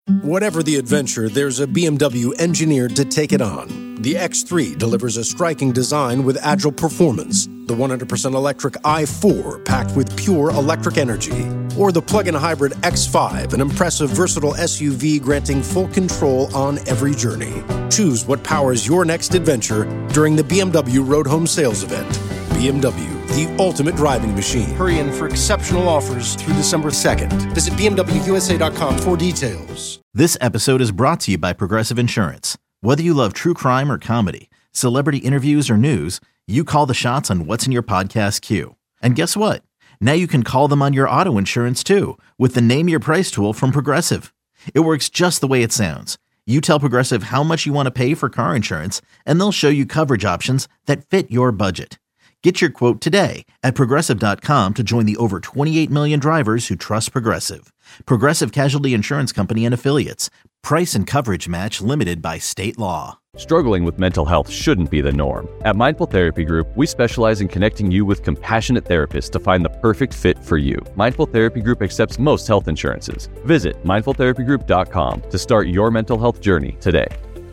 Whatever the adventure, there's a BMW engineered to take it on. The X3 delivers a striking design with agile performance. The 100% electric i4 packed with pure electric energy. Or the plug-in hybrid X5, an impressive versatile SUV granting full control on every journey. Choose what powers your next adventure during the BMW Road Home Sales Event. BMW, the ultimate driving machine. Hurry in for exceptional offers through December 2nd. Visit BMWUSA.com for details. This episode is brought to you by Progressive Insurance. Whether you love true crime or comedy, celebrity interviews or news, you call the shots on what's in your podcast queue. And guess what? Now you can call them on your auto insurance too with the Name Your Price tool from Progressive. It works just the way it sounds. You tell Progressive how much you want to pay for car insurance, and they'll show you coverage options that fit your budget. Get your quote today at Progressive.com to join the over 28 million drivers who trust Progressive. Progressive Casualty Insurance Company and Affiliates. Price and coverage match limited by state law. Struggling with mental health shouldn't be the norm. At Mindful Therapy Group, we specialize in connecting you with compassionate therapists to find the perfect fit for you. Mindful Therapy Group accepts most health insurances. Visit mindfultherapygroup.com to start your mental health journey today.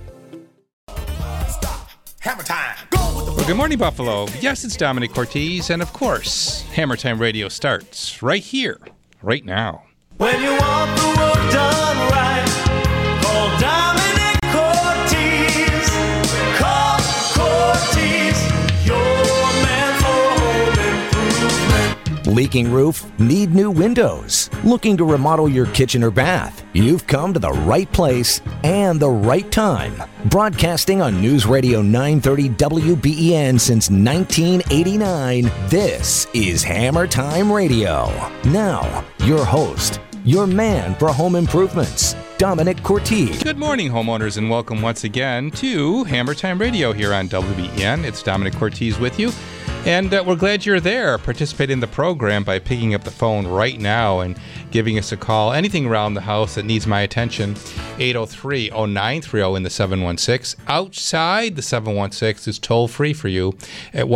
Hammer time. Well, good morning, Buffalo. Yes, it's Dominic Cortese, and of course, Hammer Time Radio starts right here, right now. When you want the work done right, call Dominic Cortese. Call Cortese, your man for home improvement. Leaking roof? Need new windows? Looking to remodel your kitchen or bath? You've come to the right place and the right time. Broadcasting on News Radio 930 WBEN since 1989, this is Hammer Time Radio. Now, your host, your man for home improvements, Dominic Cortese. Good morning, homeowners, and welcome once again to Hammer Time Radio here on WBEN. It's Dominic Cortese with you. And we're glad you're there, participating in the program by picking up the phone right now and giving us a call. Anything around the house that needs my attention, 803-0930 in the 716. Outside the 716 is toll-free for you at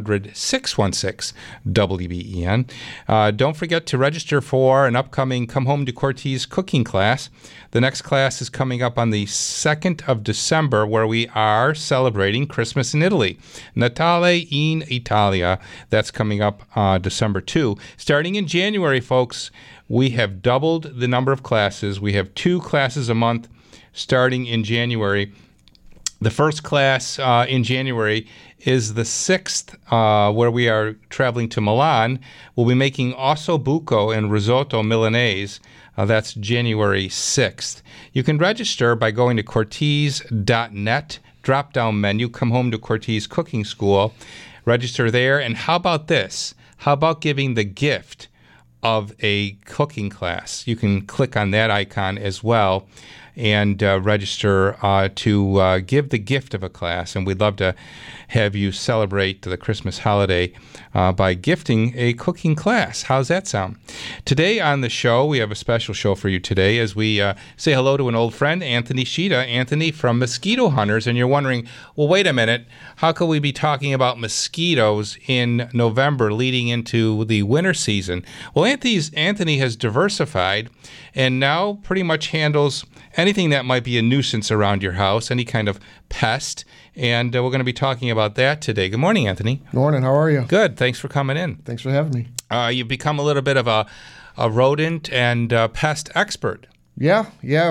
1-800-616-WBEN. Don't forget to register for an upcoming Come Home to Cortese cooking class. The next class is coming up on the 2nd of December, where we are celebrating Christmas in Italy. Natale in Italia. That's coming up December 2. Starting in January, folks, we have doubled the number of classes. We have 2 classes a month starting in January. The first class in January is the 6th, where we are traveling to Milan. We'll be making ossobuco and risotto Milanese. That's January 6th. You can register by going to Cortese.net, drop-down menu, Come Home to Cortese Cooking School. Register there. And how about this? How about giving the gift of a cooking class? You can click on that icon as well and register to give the gift of a class. And we'd love to have you celebrate the Christmas holiday by gifting a cooking class. How's that sound? Today on the show, we have a special show for you today as we say hello to an old friend, Anthony Sheeta. Anthony from Mosquito Hunters. And you're wondering, well, wait a minute, how could we be talking about mosquitoes in November leading into the winter season? Well, Anthony has diversified and now pretty much handles anything that might be a nuisance around your house, any kind of pest. And we're going to be talking about that today. Good morning, Anthony. Good morning. How are you? Good. Thanks for coming in. Thanks for having me. You've become a little bit of a rodent and pest expert. Yeah.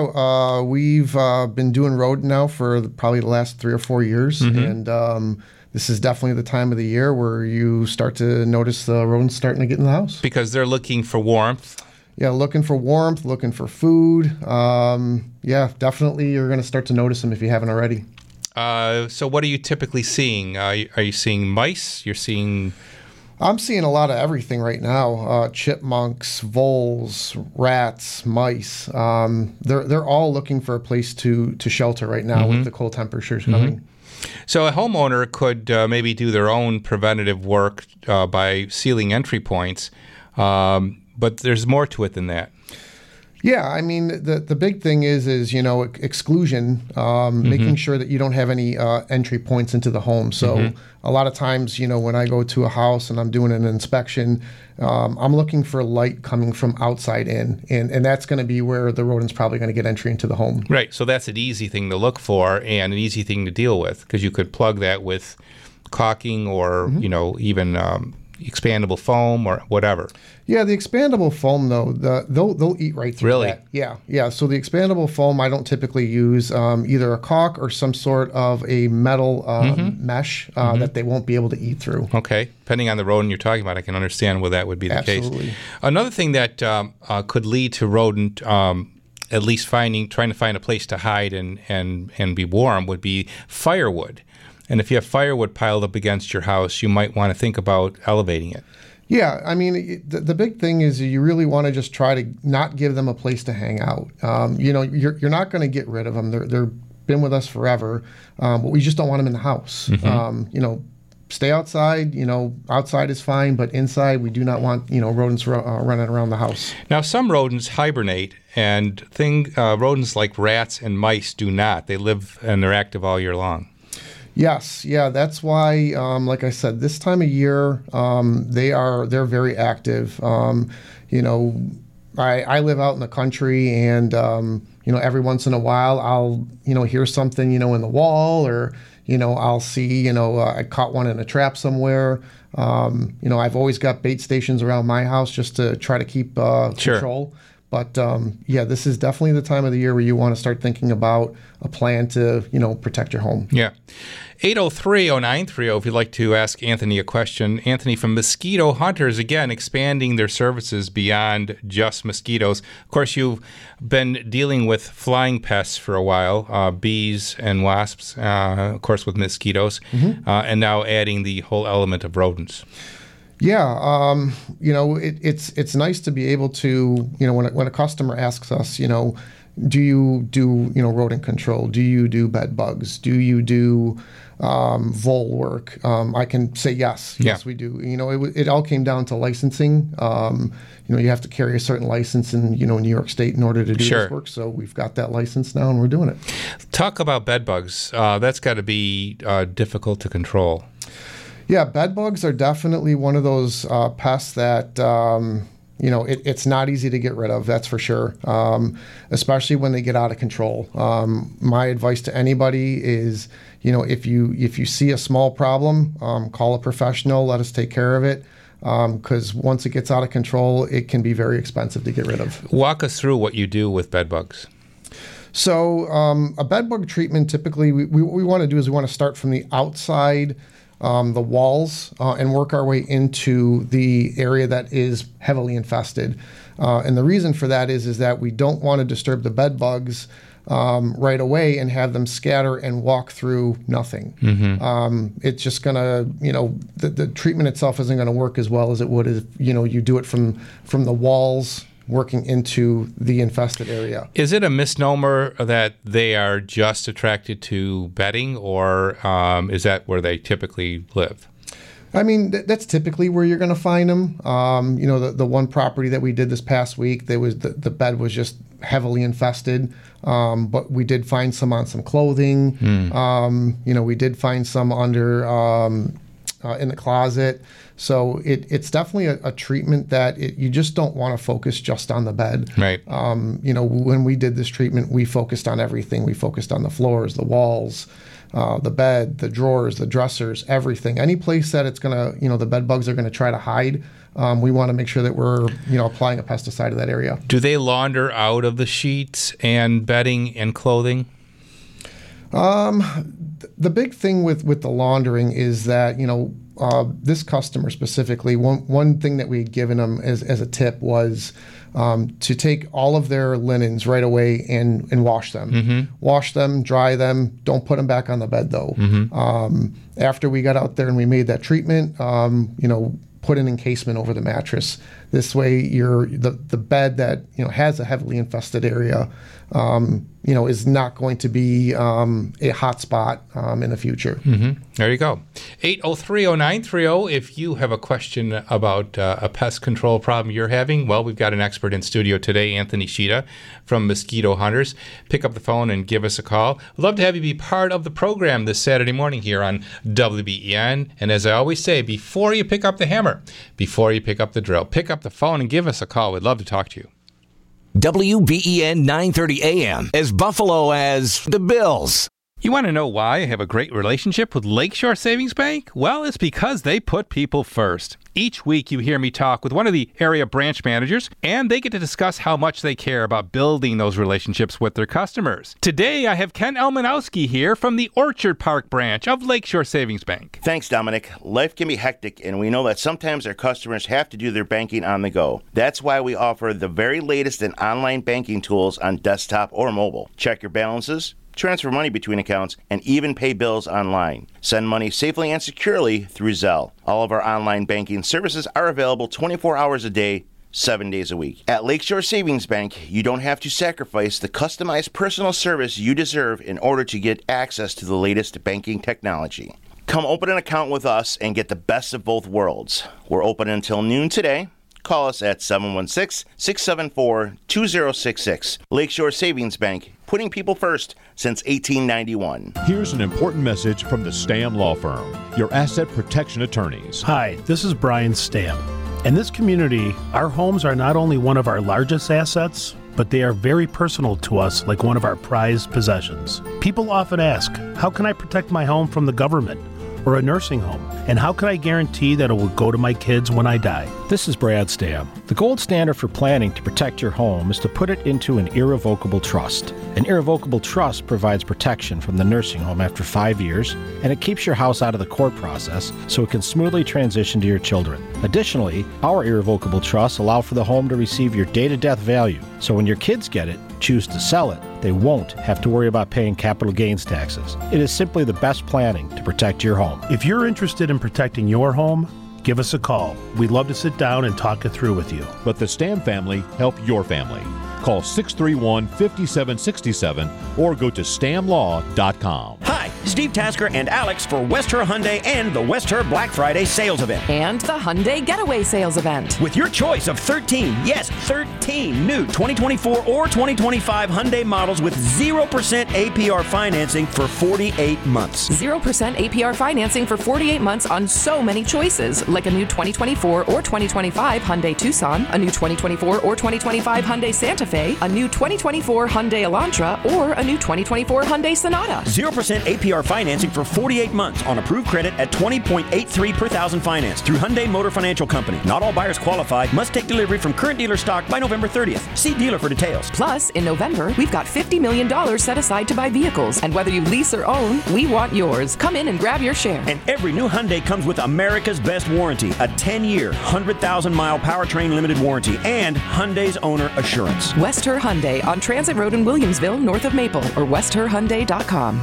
We've been doing rodent now for probably the last 3 or 4 years. Mm-hmm. And this is definitely the time of the year where you start to notice the rodents starting to get in the house. Because they're looking for warmth. Yeah, looking for warmth, looking for food. Yeah, definitely you're going to start to notice them if you haven't already. So what are you typically seeing? Are you seeing mice? I'm seeing a lot of everything right now. Chipmunks, voles, rats, mice. They're all looking for a place to shelter right now with the cold temperatures coming. So a homeowner could maybe do their own preventative work by sealing entry points, but there's more to it than that. Yeah, I mean, the big thing is exclusion, making sure that you don't have any entry points into the home. So a lot of times, when I go to a house and I'm doing an inspection, I'm looking for light coming from outside in, and that's going to be where the rodent's probably going to get entry into the home. Right. So that's an easy thing to look for and an easy thing to deal with, because you could plug that with caulking or even expandable foam or whatever. Yeah, the expandable foam, though, they'll eat right through Really? that. Yeah. So the expandable foam, I don't typically use either a caulk or some sort of a metal mesh that they won't be able to eat through. Okay. Depending on the rodent you're talking about, I can understand where that would be the Absolutely. case. Another thing that could lead to rodent at least trying to find a place to hide and be warm would be firewood. And if you have firewood piled up against your house, you might want to think about elevating it. Yeah, I mean, the big thing is you really want to just try to not give them a place to hang out. You're not going to get rid of them. They've been with us forever, but we just don't want them in the house. Stay outside. Outside is fine, but inside we do not want rodents running around the house. Now, some rodents hibernate, and rodents like rats and mice do not. They live and they're active all year long. Yes, yeah, that's why, like I said, this time of year, they're very active. I live out in the country, and every once in a while I'll hear something in the wall, or I'll see I caught one in a trap somewhere. I've always got bait stations around my house just to try to keep control. But this is definitely the time of the year where you want to start thinking about a plan to, protect your home. Yeah. 803-0930 if you'd like to ask Anthony a question. Anthony from Mosquito Hunters, again, expanding their services beyond just mosquitoes. Of course, you've been dealing with flying pests for a while, bees and wasps, of course, with mosquitoes, and now adding the whole element of rodents. Yeah, it's nice to be able to, when a customer asks us, do you do, rodent control? Do you do bed bugs? Do you do vole work? I can say yes. Yeah. Yes, we do. It all came down to licensing. You have to carry a certain license in, New York State in order to do this work. So we've got that license now, and we're doing it. Talk about bed bugs. That's got to be difficult to control. Yeah, bed bugs are definitely one of those pests that, it's not easy to get rid of, that's for sure, especially when they get out of control. My advice to anybody is, if you see a small problem, call a professional, let us take care of it, because once it gets out of control, it can be very expensive to get rid of. Walk us through what you do with bed bugs. So a bed bug treatment, typically, what we want to do is we want to start from the outside, the walls, and work our way into the area that is heavily infested. And the reason for that is that we don't want to disturb the bed bugs right away and have them scatter and walk through nothing. It's just going to, the treatment itself isn't going to work as well as it would if, you do it from the walls working into the infested area. Is it a misnomer that they are just attracted to bedding, or is that where they typically live? I mean, that's typically where you're going to find them. The one property that we did this past week, the bed was just heavily infested, but we did find some on some clothing. We did find some under in the closet. So it's definitely a treatment that you just don't want to focus just on the bed. Right. When we did this treatment, we focused on everything. We focused on the floors, the walls, the bed, the drawers, the dressers, everything. Any place that it's going to, the bed bugs are going to try to hide, we want to make sure that we're, applying a pesticide to that area. Do they launder out of the sheets and bedding and clothing? The big thing with the laundering is that, this customer specifically, one thing that we had given them as a tip was to take all of their linens right away and wash them. Wash them, dry them, don't put them back on the bed though. After we got out there and we made that treatment, put an encasement over the mattress. This way, the bed that has a heavily infested area, is not going to be a hot spot in the future. Mm-hmm. There you go. 8030930. If you have a question about a pest control problem you're having, well, we've got an expert in studio today, Anthony Sheeta from Mosquito Hunters. Pick up the phone and give us a call. We'd love to have you be part of the program this Saturday morning here on WBEN. And as I always say, before you pick up the hammer, before you pick up the drill, pick up the phone and give us a call. We'd love to talk to you. WBEN 930 AM, as Buffalo as the Bills. You want to know why I have a great relationship with Lakeshore Savings Bank? Well, it's because they put people first. Each week you hear me talk with one of the area branch managers, and they get to discuss how much they care about building those relationships with their customers. Today I have Ken Elmanowski here from the Orchard Park branch of Lakeshore Savings Bank. Thanks, Dominic. Life can be hectic, and we know that sometimes our customers have to do their banking on the go. That's why we offer the very latest in online banking tools on desktop or mobile. Check your balances, transfer money between accounts, and even pay bills online. Send money safely and securely through Zelle. All of our online banking services are available 24 hours a day, 7 days a week. At Lakeshore Savings Bank, you don't have to sacrifice the customized personal service you deserve in order to get access to the latest banking technology. Come open an account with us and get the best of both worlds. We're open until noon today. Call us at 716-674-2066. Lakeshore Savings Bank, putting people first since 1891. Here's an important message from the Stam Law Firm, your asset protection attorneys. Hi, this is Brian Stam. In this community, our homes are not only one of our largest assets, but they are very personal to us, like one of our prized possessions. People often ask, how can I protect my home from the government or a nursing home? And how can I guarantee that it will go to my kids when I die? This is Brad Stam. The gold standard for planning to protect your home is to put it into an irrevocable trust. An irrevocable trust provides protection from the nursing home after 5 years, and it keeps your house out of the court process so it can smoothly transition to your children. Additionally, our irrevocable trusts allow for the home to receive your day-to-death value, so when your kids get it, choose to sell it, they won't have to worry about paying capital gains taxes. It is simply the best planning to protect your home. If you're interested in protecting your home, give us a call. We'd love to sit down and talk it through with you. Let the Stam family help your family. Call 631-5767 or go to stamlaw.com. Hi, Steve Tasker and Alex for Westher Hyundai and the Westher Black Friday sales event. And the Hyundai Getaway sales event. With your choice of 13 new 2024 or 2025 Hyundai models with 0% APR financing for 48 months. 0% APR financing for 48 months on so many choices, like a new 2024 or 2025 Hyundai Tucson, a new 2024 or 2025 Hyundai Santa Fe, a new 2024 Hyundai Elantra, or a new 2024 Hyundai Sonata. 0% APR financing for 48 months on approved credit at 20.83 per thousand finance through Hyundai Motor Financial Company. Not all buyers qualify. Must take delivery from current dealer stock by November 30th. See dealer for details. Plus, in November, we've got $50 million set aside to buy vehicles. And whether you lease or own, we want yours. Come in and grab your share. And every new Hyundai comes with America's best warranty, a 10-year, 100,000-mile powertrain limited warranty, and Hyundai's owner assurance. Westher Hyundai on Transit Road in Williamsville, north of Maple, or westherhyundai.com.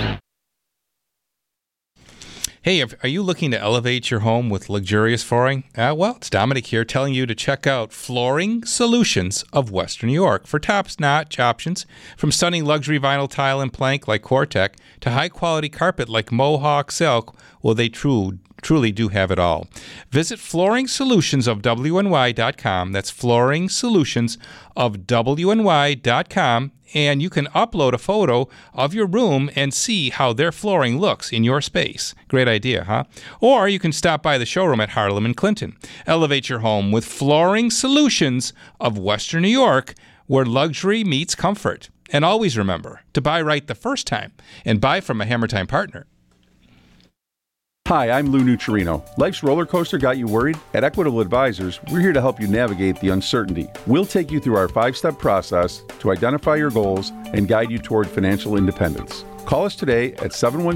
Hey, are you looking to elevate your home with luxurious flooring? Well, it's Dominic here telling you to check out Flooring Solutions of Western New York for top-notch options, from stunning luxury vinyl tile and plank like Cortec to high-quality carpet like Mohawk Silk. Well, they truly do have it all. Visit Flooring Solutions of WNY.com. That's Flooring Solutions of WNY.com. And you can upload a photo of your room and see how their flooring looks in your space. Great idea, huh? Or you can stop by the showroom at Harlem and Clinton. Elevate your home with Flooring Solutions of Western New York, where luxury meets comfort. And always remember to buy right the first time and buy from a Hammer Time partner. Hi, I'm Lou Nucciarino. Life's roller coaster got you worried? At Equitable Advisors, we're here to help you navigate the uncertainty. We'll take you through our 5-step process to identify your goals and guide you toward financial independence. Call us today at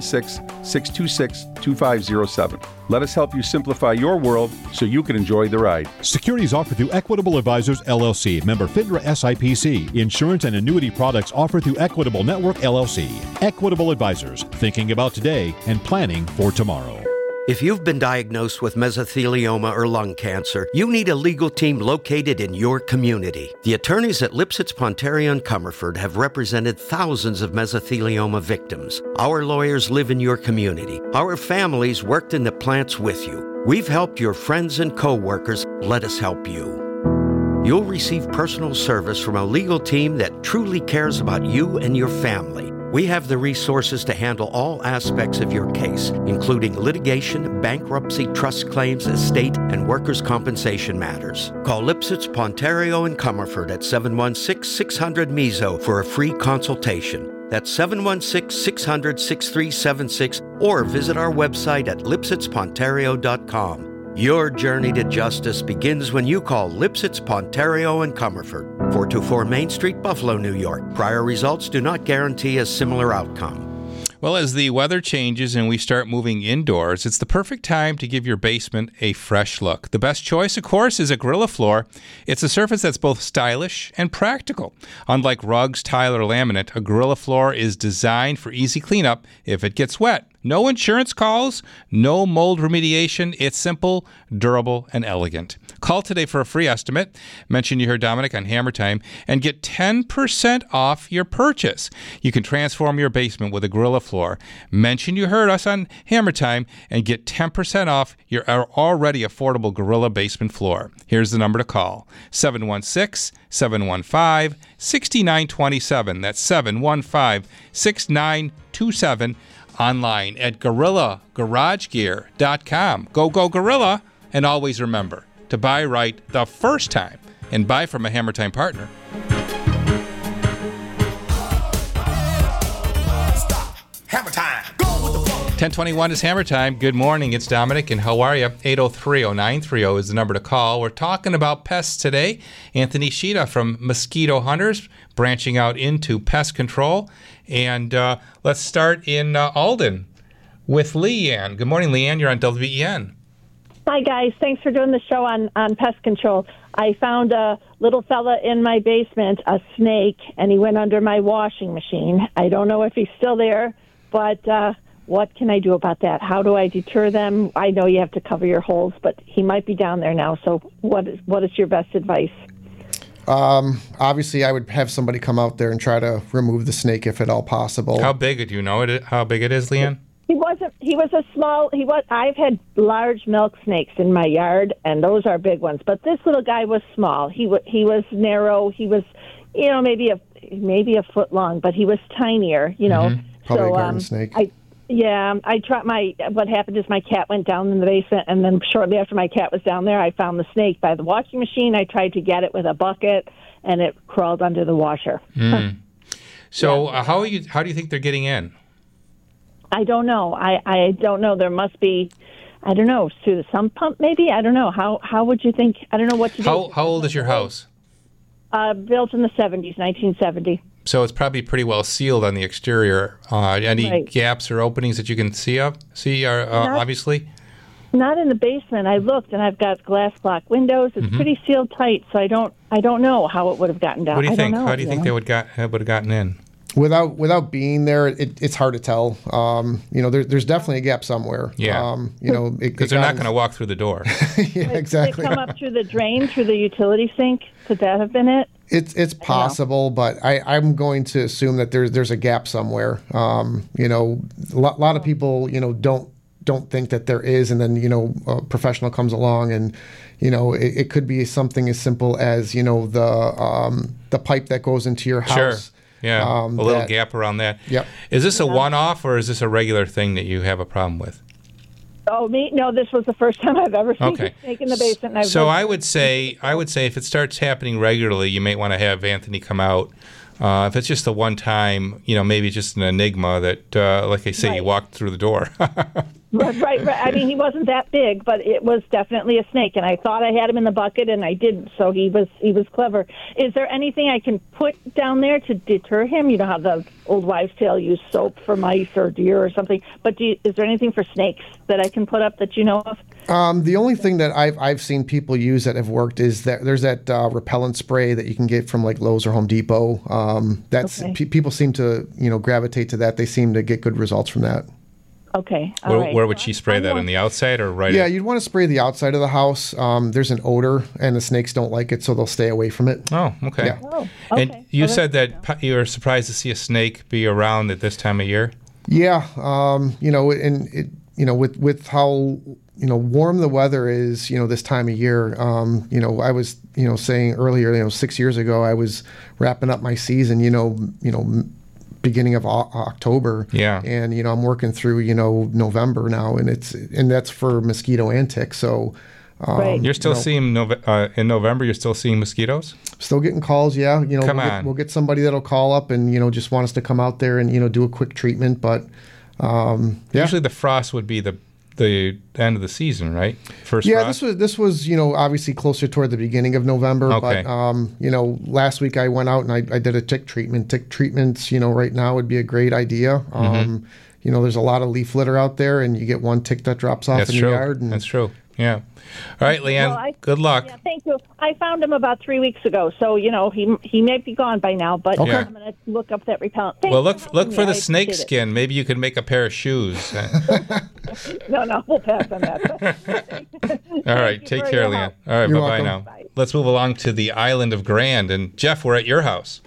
716-626-2507. Let us help you simplify your world so you can enjoy the ride. Securities offered through Equitable Advisors, LLC, member FINRA SIPC. Insurance and annuity products offered through Equitable Network, LLC. Equitable Advisors, thinking about today and planning for tomorrow. If you've been diagnosed with mesothelioma or lung cancer, you need a legal team located in your community. The attorneys at Lipsitz, Pontario, and Comerford have represented thousands of mesothelioma victims. Our lawyers live in your community. Our families worked in the plants with you. We've helped your friends and co-workers. Let us help you. You'll receive personal service from a legal team that truly cares about you and your family. We have the resources to handle all aspects of your case, including litigation, bankruptcy, trust claims, estate, and workers' compensation matters. Call Lipsitz, Pontario, and Comerford at 716-600-MESO for a free consultation. That's 716-600-6376, or visit our website at lipsitzpontario.com. Your journey to justice begins when you call Lipsitz, Pontario, and Comerford. 424 Main Street, Buffalo, New York. Prior results do not guarantee a similar outcome. Well, as the weather changes and we start moving indoors, it's the perfect time to give your basement a fresh look. The best choice, of course, is a Gorilla Floor. It's a surface that's both stylish and practical. Unlike rugs, tile, or laminate, a Gorilla Floor is designed for easy cleanup if it gets wet. No insurance calls, no mold remediation. It's simple, durable, and elegant. Call today for a free estimate. Mention you heard Dominic on Hammer Time and get 10% off your purchase. You can transform your basement with a Gorilla Floor. Mention you heard us on Hammer Time and get 10% off your already affordable Gorilla basement floor. Here's the number to call: 716-715-6927. That's 715-6927. Online at GorillaGarageGear.com. Go Gorilla, and always remember to buy right the first time and buy from a Hammer Time partner. Hammer Time. Go with the flow. 1021 is Hammer Time. Good morning. It's Dominic, and how are you? 803-0930 is the number to call. We're talking about pests today. Anthony Sheeta from Mosquito Hunters, branching out into pest control. And let's start in Alden with Leanne. Good morning, Leanne. You're on WEN. Hi, guys. Thanks for doing the show on pest control. I found a little fella in my basement, a snake, and he went under my washing machine. I don't know if he's still there, but what can I do about that? How do I deter them? I know you have to cover your holes, but he might be down there now. So what is your best advice? Obviously, I would have somebody come out there and try to remove the snake if at all possible. How big do you know how big it is, Leanne? I've had large milk snakes in my yard, and those are big ones. But this little guy was small. He was narrow. He was, maybe a foot long, but he was tinier, Mm-hmm. Probably a garden snake. What happened is my cat went down in the basement, and then shortly after my cat was down there, I found the snake by the washing machine. I tried to get it with a bucket, and it crawled under the washer. So how do you think they're getting in? I don't know. I don't know. There must be, I don't know, through the sump pump maybe? I don't know. How would you think? I don't know what to do. How old is your house? Built in the 70s, 1970. So it's probably pretty well sealed on the exterior. Any gaps or openings that you can see obviously? Not in the basement. I looked, and I've got glass block windows. It's pretty sealed tight, so I don't know how it would have gotten down. What do you think? How do you think they would have gotten in? Without being there, it's hard to tell. There's definitely a gap somewhere. Yeah. Because they're not going to walk through the door. Yeah, exactly. Did they come up through the drain, through the utility sink? Could that have been it? It's possible, but I'm going to assume that there's a gap somewhere. A lot of people, don't think that there is, and then a professional comes along, and it could be something as simple as the pipe that goes into your house. Sure. Yeah, a little gap around that. Yep. Is this a one-off, or is this a regular thing that you have a problem with? Oh, me? No, this was the first time I've ever seen a snake in the basement. So I would say if it starts happening regularly, you might want to have Anthony come out. If it's just a one-time, maybe just an enigma that, like I say, you walked through the door. Right. I mean, he wasn't that big, but it was definitely a snake, and I thought I had him in the bucket, and I didn't. So he was clever. Is there anything I can put down there to deter him? You know how the old wives' tale use soap for mice or deer or something. But is there anything for snakes that I can put up that you know of? The only thing that I've seen people use that have worked is that there's that repellent spray that you can get from like Lowe's or Home Depot. People seem to gravitate to that. They seem to get good results from that. Okay. All right. Where would she spray that? On the outside or right? Yeah, you'd want to spray the outside of the house. There's an odor, and the snakes don't like it, so they'll stay away from it. Oh, okay. Yeah. Oh, okay. And you said that you were surprised to see a snake be around at this time of year? Yeah. And it, with how, warm the weather is, this time of year, I was, saying earlier, 6 years ago, I was wrapping up my season, beginning of October. Yeah. And, I'm working through, November now, and that's for mosquito and tick. So, Right. You're still seeing in November. You're still seeing mosquitoes. Still getting calls, yeah. We'll get somebody that'll call up and just want us to come out there and do a quick treatment. But usually the frost would be the end of the season, right? First frost? frost? This was obviously closer toward the beginning of November. Okay. But last week I went out and I did a tick treatment. Tick treatments, right now would be a great idea. There's a lot of leaf litter out there, and you get one tick that drops off That's in true. the yard. And That's true. Yeah. All right, Leanne. Good luck. Yeah, thank you. I found him about 3 weeks ago, so he may be gone by now. But Okay. I'm going to look up that repellent. Well, look for the I snake appreciate it. skin. Maybe you could make a pair of shoes. No, we'll pass on that. All right. Take for care, your Leanne. help. All right. You're Bye-bye welcome. now. Let's move along to the island of Grand. And, Jeff, we're at your house.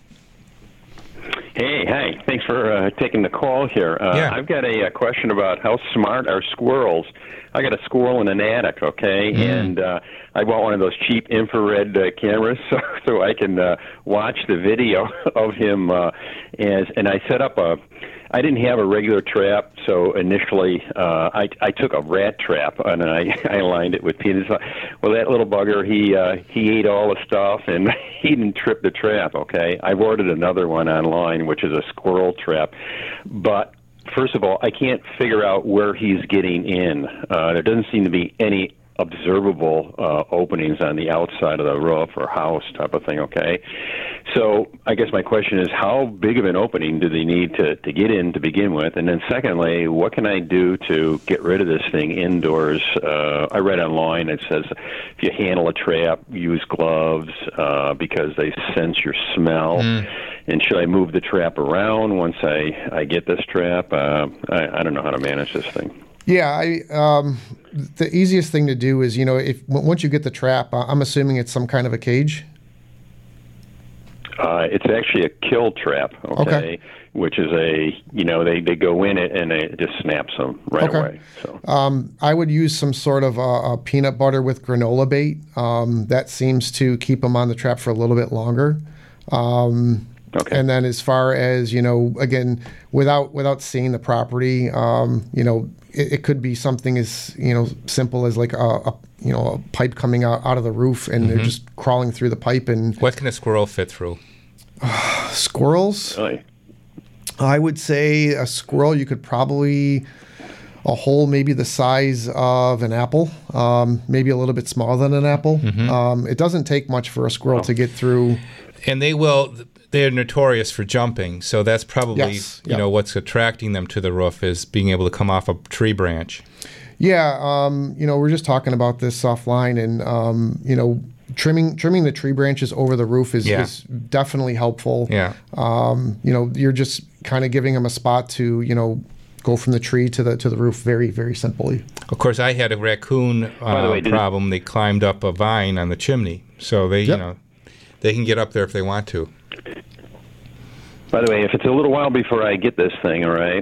Hey, hi. Thanks for taking the call here. Yeah. I've got a question about how smart are squirrels. I got a squirrel in an attic, okay? And I bought one of those cheap infrared cameras so I can watch the video of him. And I set up I didn't have a regular trap, so initially I took a rat trap and I lined it with peanuts. Well, that little bugger, he ate all the stuff and he didn't trip the trap, okay? I've ordered another one online, which is a squirrel trap. But first of all, I can't figure out where he's getting in. There doesn't seem to be any observable openings on the outside of the roof or house type of thing, okay? So I guess my question is, how big of an opening do they need to get in to begin with? And then secondly, what can I do to get rid of this thing indoors? I read online it says if you handle a trap, use gloves because they sense your smell. And should I move the trap around once I get this trap? I don't know how to manage this thing. Yeah, the easiest thing to do is, once you get the trap, I'm assuming it's some kind of a cage. It's actually a kill trap, okay? Which is they go in it and it just snaps them right away. So I would use some sort of a peanut butter with granola bait. That seems to keep them on the trap for a little bit longer. And then as far as, again, without seeing the property, it could be something as, simple as like a pipe coming out of the roof and they're just crawling through the pipe. And what can a squirrel fit through? Squirrels? Really? I would say a squirrel, you could probably a hole maybe the size of an apple, maybe a little bit smaller than an apple. It doesn't take much for a squirrel to get through. And they're notorious for jumping, so that's probably what's attracting them to the roof is being able to come off a tree branch. Yeah, we're just talking about this offline, and trimming the tree branches over the roof is definitely helpful. Yeah. You're just kind of giving them a spot to go from the tree to the roof very, very simply. Of course, I had a raccoon problem. They climbed up a vine on the chimney, so they can get up there if they want to. By the way, if it's a little while before I get this thing, all right,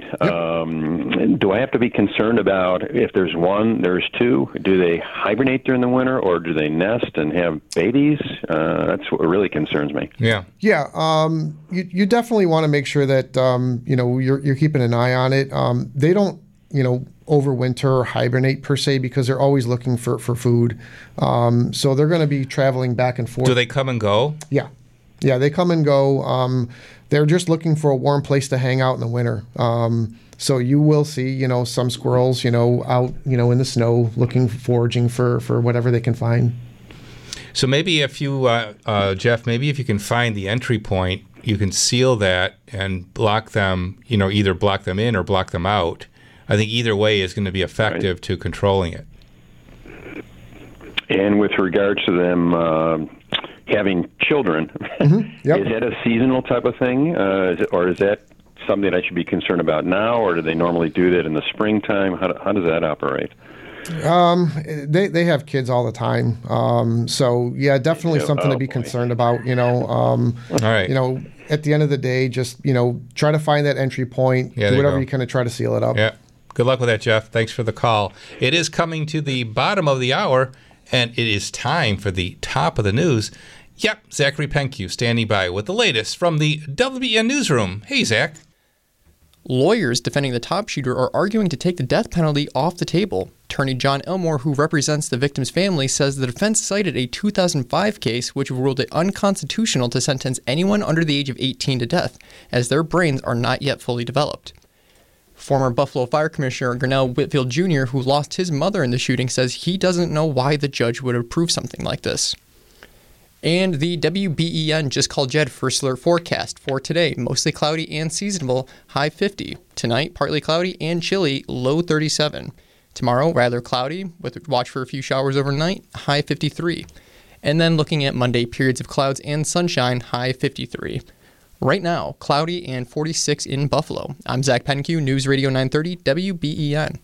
do I have to be concerned about if there's one, there's two? Do they hibernate during the winter, or do they nest and have babies? That's what really concerns me. Yeah. Yeah. You definitely want to make sure that you're keeping an eye on it. They don't overwinter or hibernate per se because they're always looking for food. So they're going to be traveling back and forth. Do they come and go? Yeah. Yeah, they come and go. They're just looking for a warm place to hang out in the winter. So you will see, some squirrels, out, in the snow looking, foraging for whatever they can find. So maybe if you, Jeff, maybe if you can find the entry point, you can seal that and block them, either block them in or block them out. I think either way is going to be effective to controlling it. And with regards to them having children, is that a seasonal type of thing, or is that something I should be concerned about now, or do they normally do that in the springtime? How does that operate? They have kids all the time. So yeah, definitely something to be concerned about, All right. At the end of the day, just, try to find that entry point, do whatever you can to try to seal it up. Yeah. Good luck with that, Jeff. Thanks for the call. It is coming to the bottom of the hour, and it is time for the top of the news. Yep, Zachary Penkew standing by with the latest from the WBN Newsroom. Hey, Zach. Lawyers defending the top shooter are arguing to take the death penalty off the table. Attorney John Elmore, who represents the victim's family, says the defense cited a 2005 case which ruled it unconstitutional to sentence anyone under the age of 18 to death, as their brains are not yet fully developed. Former Buffalo Fire Commissioner Grinnell Whitfield Jr., who lost his mother in the shooting, says he doesn't know why the judge would approve something like this. And the WBEN just called Jed First Alert forecast for today. Mostly cloudy and seasonable, high 50. Tonight, partly cloudy and chilly, low 37. Tomorrow, rather cloudy, with watch for a few showers overnight, high 53. And then looking at Monday, periods of clouds and sunshine, high 53. Right now, cloudy and 46 in Buffalo. I'm Zach Penkew, News Radio 930, WBEN.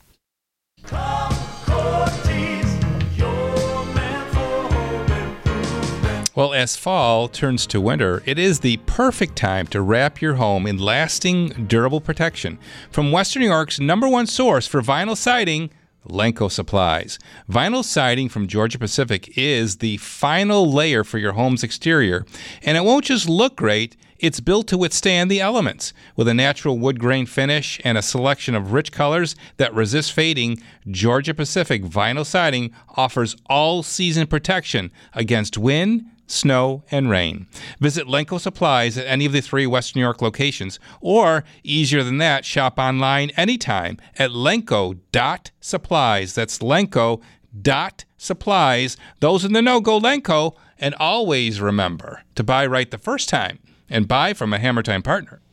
Well, as fall turns to winter, it is the perfect time to wrap your home in lasting, durable protection. From Western New York's #1 source for vinyl siding, Lenco Supplies. Vinyl siding from Georgia Pacific is the final layer for your home's exterior, and it won't just look great, it's built to withstand the elements. With a natural wood grain finish and a selection of rich colors that resist fading, Georgia Pacific vinyl siding offers all-season protection against wind, snow, and rain. Visit Lenco Supplies at any of the 3 Western New York locations, or, easier than that, shop online anytime at lenco.supplies. That's lenco.supplies. Those in the know go Lenco, and always remember to buy right the first time and buy from a Hammer Time partner.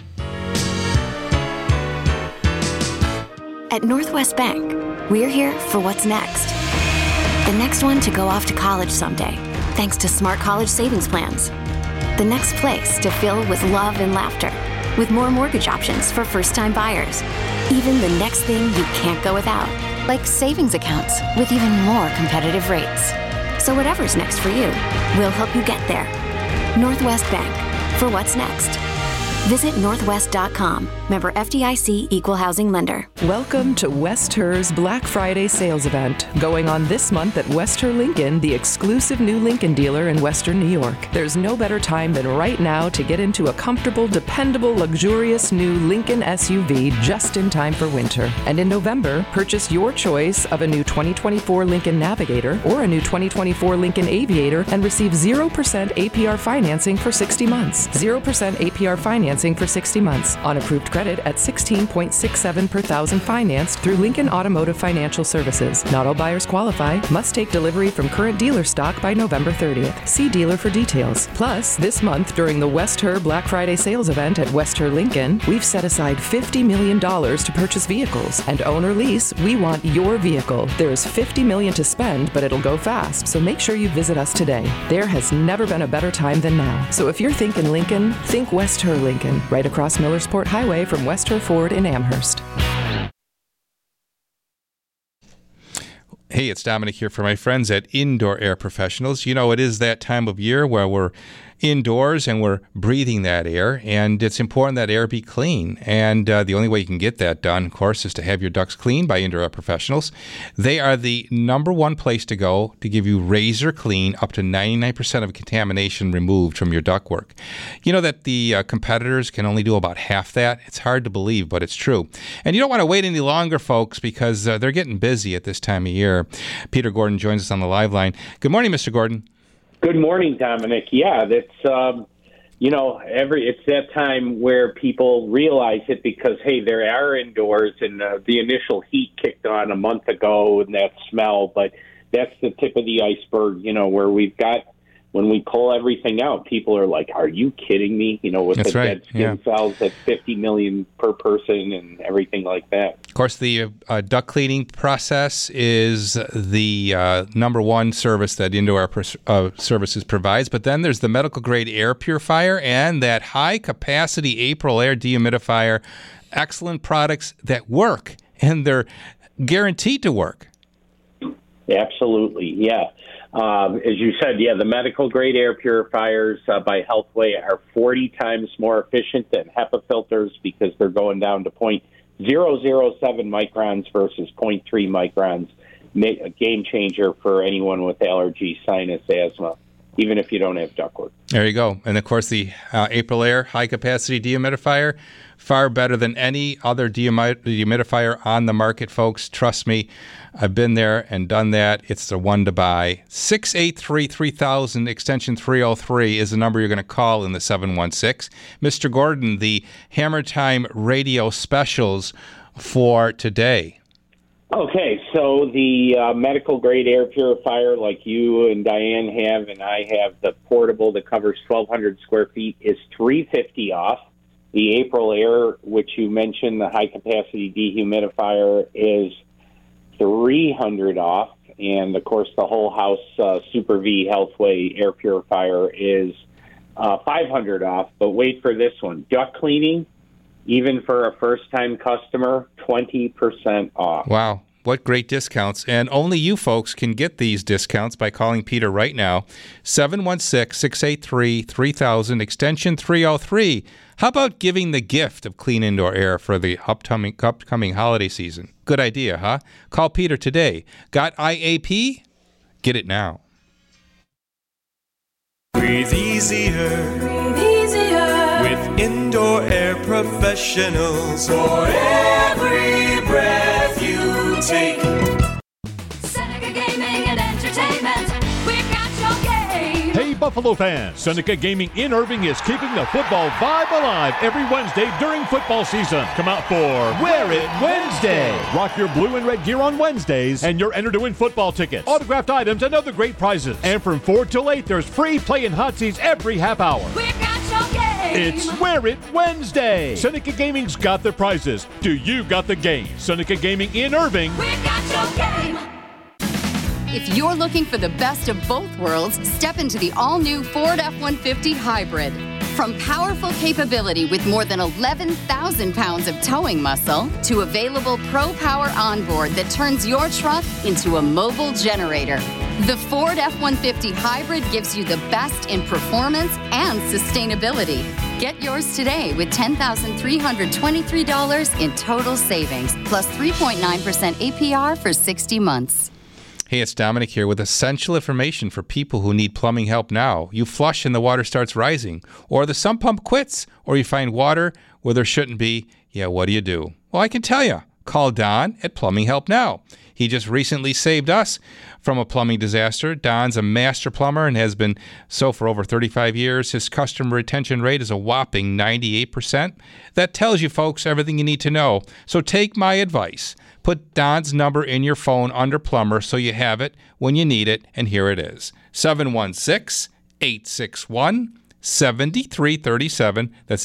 At Northwest Bank, we're here for what's next. The next one to go off to college someday, thanks to smart college savings plans. The next place to fill with love and laughter, with more mortgage options for first-time buyers. Even the next thing you can't go without, like savings accounts with even more competitive rates. So whatever's next for you, we'll help you get there. Northwest Bank, for what's next. Visit northwest.com. Member FDIC, Equal Housing Lender. Welcome to West Her's Black Friday sales event, going on this month at West Her Lincoln, the exclusive new Lincoln dealer in Western New York. There's no better time than right now to get into a comfortable, dependable, luxurious new Lincoln SUV just in time for winter. And in November, purchase your choice of a new 2024 Lincoln Navigator or a new 2024 Lincoln Aviator and receive 0% APR financing for 60 months. 0% APR financing for 60 months on approved credit at 16.67 per thousand financed through Lincoln Automotive Financial Services. Not all buyers qualify. Must take delivery from current dealer stock by November 30th. See dealer for details. Plus, this month during the West Her Black Friday sales event at West Her Lincoln, we've set aside $50 million to purchase vehicles. And own or lease, we want your vehicle. There's $50 million to spend, but it'll go fast. So make sure you visit us today. There has never been a better time than now. So if you're thinking Lincoln, think West Her Lincoln, right across Millersport Highway from West Her Ford in Amherst. Hey, it's Dominic here for my friends at Indoor Air Professionals. You know, it is that time of year where we're indoors and we're breathing that air, and it's important that air be clean. And the only way you can get that done, of course, is to have your ducts cleaned by Indoor Air Professionals. They are the #1 place to go to give you razor clean, up to 99% of contamination removed from your ductwork. You know that the competitors can only do about half that? It's hard to believe, but it's true. And you don't want to wait any longer, folks, because they're getting busy at this time of year. Peter Gordon joins us on the live line. Good morning, Mr. Gordon. Good morning, Dominic. Yeah, that's it's that time where people realize it because hey, they are indoors and the initial heat kicked on a month ago and that smell, but that's the tip of the iceberg. Where we've got when we pull everything out, people are like, "Are you kidding me?" With that's the dead skin cells at 50 million per person and everything like that. Of course, the duct cleaning process is the number one service that Indoor Air Services provides. But then there's the medical-grade air purifier and that high-capacity April Air dehumidifier. Excellent products that work, and they're guaranteed to work. Absolutely, yeah. As you said, the medical-grade air purifiers by Healthway are 40 times more efficient than HEPA filters because they're going down to 0.007 microns versus 0.3 microns. A game changer for anyone with allergy, sinus, asthma, even if you don't have ductwork. There you go. And, of course, the April Air high-capacity dehumidifier, far better than any other dehumidifier on the market, folks. Trust me, I've been there and done that. It's the one to buy. 683-3000, extension 303 is the number you're going to call in the 716. Mr. Gordon, the Hammer Time radio specials for today. Okay, so the medical-grade air purifier like you and Diane have and I have, the portable that covers 1,200 square feet, is $350 off. The April Air, which you mentioned, the high-capacity dehumidifier, is $300 off. And, of course, the whole house Super V Healthway air purifier is $500 off. But wait for this one. Duct cleaning, even for a first-time customer, 20% off. Wow. What great discounts. And only you folks can get these discounts by calling Peter right now. 716-683-3000, extension 303. How about giving the gift of clean indoor air for the upcoming holiday season? Good idea, huh? Call Peter today. Got IAP? Get it now. Breathe easier. Breathe easier. With Indoor Air Professionals. For every breath you take. Seneca Gaming and Entertainment. We've got your game. Hey, Buffalo fans, Seneca Gaming in Irving is keeping the football vibe alive every Wednesday during football season. Come out for Wear It Wednesday. Rock your blue and red gear on Wednesdays, and you're entered to win football tickets, autographed items, and other great prizes. And from 4 till 8, there's free play and hot seats every half hour. We've got your game. It's Wear It Wednesday. Seneca Gaming's got the prizes. Do you got the game? Seneca Gaming in Irving. We've got your game. If you're looking for the best of both worlds, step into the all-new Ford F-150 Hybrid. From powerful capability with more than 11,000 pounds of towing muscle to available Pro Power onboard that turns your truck into a mobile generator. The Ford F-150 Hybrid gives you the best in performance and sustainability. Get yours today with $10,323 in total savings, plus 3.9% APR for 60 months. Hey, it's Dominic here with essential information for people who need plumbing help now. You flush and the water starts rising, or the sump pump quits, or you find water where there shouldn't be. Yeah, what do you do? Well, I can tell you. Call Don at Plumbing Help Now. He just recently saved us from a plumbing disaster. Don's a master plumber and has been so for over 35 years. His customer retention rate is a whopping 98%. That tells you, folks, everything you need to know. So take my advice. Put Don's number in your phone under plumber so you have it when you need it, and here it is. 716-861-7337. That's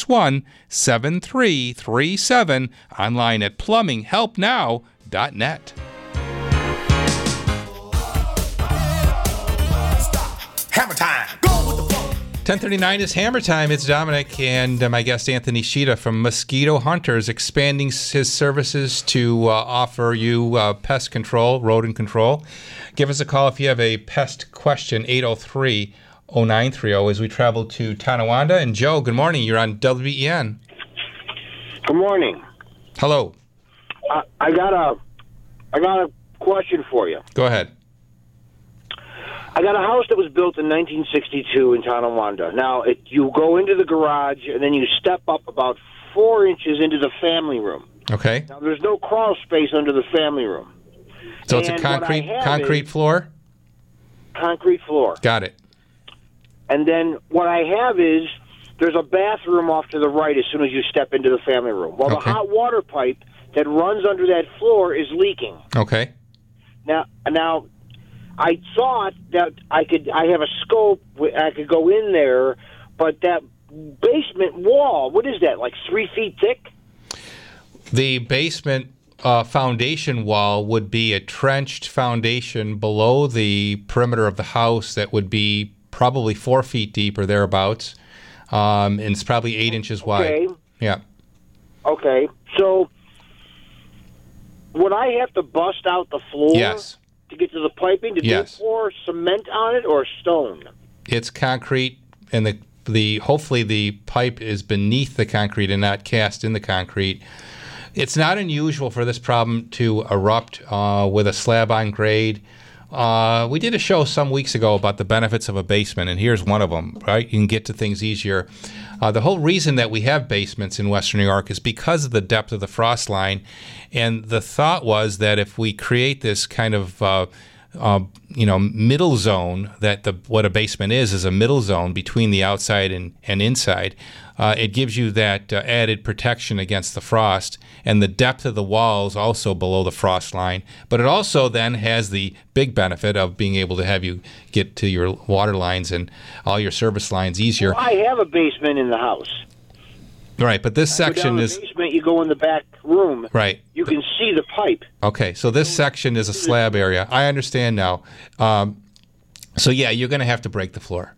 861-7337. Online at plumbinghelpnow.net. Hammer time. Go with the flow. 10:39 is Hammer Time. It's Dominic and my guest Anthony Sheeta from Mosquito Hunters, expanding his services to offer you pest control, rodent control. Give us a call if you have a pest question, 803-0930, as we travel to Tonawanda. And Joe, good morning. You're on WBEN. Good morning. Hello. I got a question for you. Go ahead. I got a house that was built in 1962 in Tonawanda. Now, you go into the garage, and then you step up about 4 inches into the family room. Okay. Now, there's no crawl space under the family room. So it's a concrete floor? Concrete floor. Got it. And then what I have is there's a bathroom off to the right as soon as you step into the family room. Well, the hot water pipe that runs under that floor is leaking. Okay. Now, I thought that I have a scope, I could go in there, but that basement wall, what is that, like 3 feet thick? The basement foundation wall would be a trenched foundation below the perimeter of the house that would be probably 4 feet deep or thereabouts, and it's probably 8 inches wide. Yeah. Okay, so would I have to bust out the floor to get to the piping? Did they pour cement on it or stone? It's concrete, and the hopefully the pipe is beneath the concrete and not cast in the concrete. It's not unusual for this problem to erupt with a slab on grade. We did a show some weeks ago about the benefits of a basement, and here's one of them, right? You can get to things easier. The whole reason that we have basements in Western New York is because of the depth of the frost line, and the thought was that if we create this kind of middle zone, that what a basement is a middle zone between the outside and inside. It gives you that added protection against the frost, and the depth of the walls also below the frost line. But it also then has the big benefit of being able to have you get to your water lines and all your service lines easier. Well, I have a basement in the house. Right, but this section is... basement, you go in the back room. Right. You can see the pipe. Okay, so this section is a slab area. I understand now. So, yeah, you're going to have to break the floor.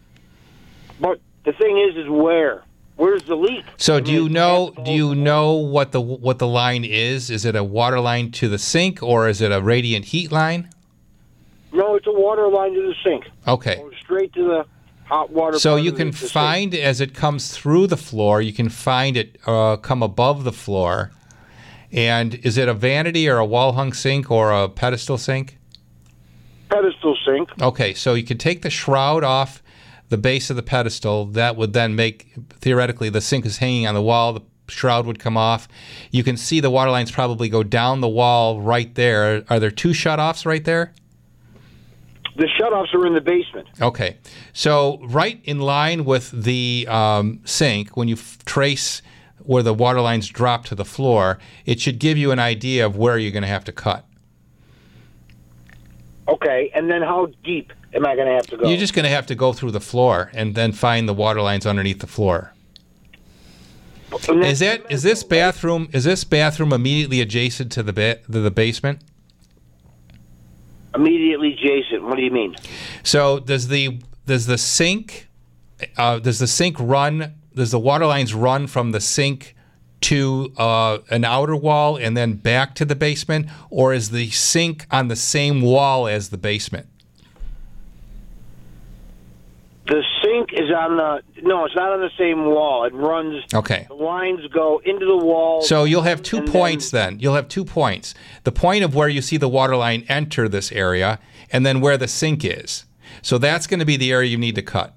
But the thing is where? Where's the leak? So do you know what the line is? Is it a water line to the sink, or is it a radiant heat line? No, it's a water line to the sink. Okay. Goes straight to the hot water. So you can find, as it comes through the floor, you can find it come above the floor. And is it a vanity or a wall-hung sink or a pedestal sink? Pedestal sink. Okay, so you can take the shroud off the base of the pedestal. That would then make, theoretically, the sink is hanging on the wall. The shroud would come off. You can see the water lines probably go down the wall right there. Are there 2 shutoffs right there? The shutoffs are in the basement. Okay. So right in line with the sink, when you trace where the water lines drop to the floor, it should give you an idea of where you're going to have to cut. Okay, and then how deep am I going to have to go? You're just going to have to go through the floor and then find the water lines underneath the floor. Is this bathroom immediately adjacent to the basement? Immediately adjacent. What do you mean? So does the sink run? Does the water lines run from the sink to an outer wall and then back to the basement, or is the sink on the same wall as the basement? The sink is no, it's not on the same wall. It runs. Okay. The lines go into the wall. So you'll have 2 points then. You'll have 2 points. The point of where you see the water line enter this area, and then where the sink is. So that's going to be the area you need to cut.